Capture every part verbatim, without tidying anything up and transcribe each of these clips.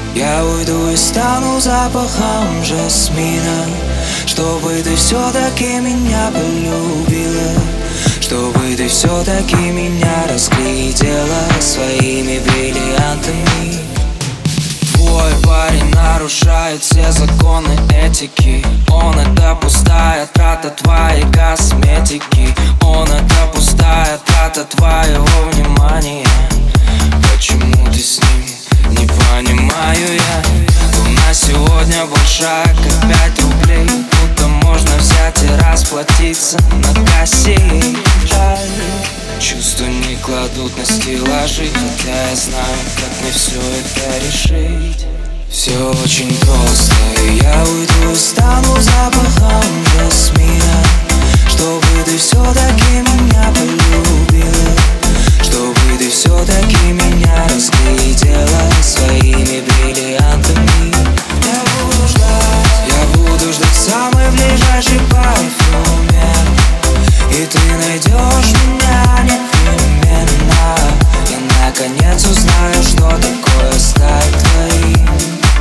Я уйду и стану запахом жасмина, чтобы ты все-таки меня полюбила, чтобы ты все-таки меня разглядела своими бриллиантами. Твой парень нарушает все законы этики. Он — это пустая трата твоей косметики. Он — это пустая трата твоего внимания. Почему ты с ним? Не понимаю я. У нас сегодня большая, как пять рублей. Будто можно взять и расплатиться на кассе. Жаль, чувства не кладут на стеллажи, хотя я знаю, как мне все это решить. Все очень просто, и я уйду и стану запахом жасмина, чтобы ты все-таки меня полюбила, чтобы ты все-таки меня разглядела своими бриллиантами. Я буду ждать, я буду ждать самый ближайший парфюмер, и ты найдешь меня непременно. Я наконец узнаю, что такое стать твоим.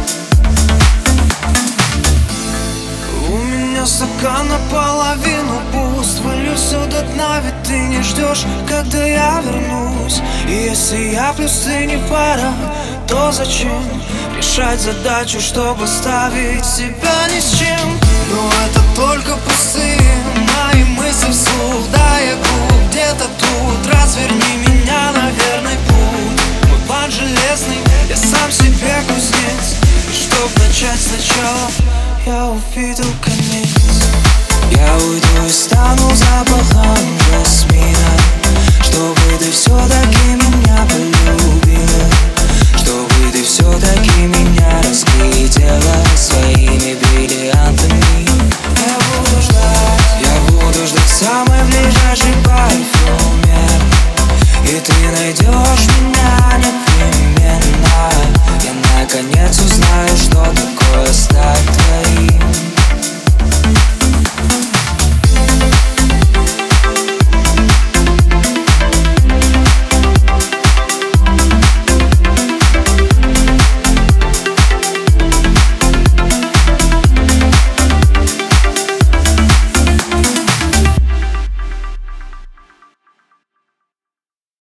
У меня стакан наполовину пуст, вылью все до дна, ведь ты не ждешь, когда я вернусь. И если я плюс ты не пара, то зачем решать задачу, чтобы ставить себя ни с чем? Но это только пустые мои мысли вслух. Да, я глуп, где-то тут, разверни меня на верный путь. Мой план железный, я сам себе кузнец, и чтоб начать сначала, я увидел конец. Я уйду и стану запахом жасмина, чтобы ты все-таки меня полюбила, чтобы ты все-таки меня разглядела своими бриллиантами. Я буду ждать, я буду ждать самый ближайший парфюмер, и ты найдешь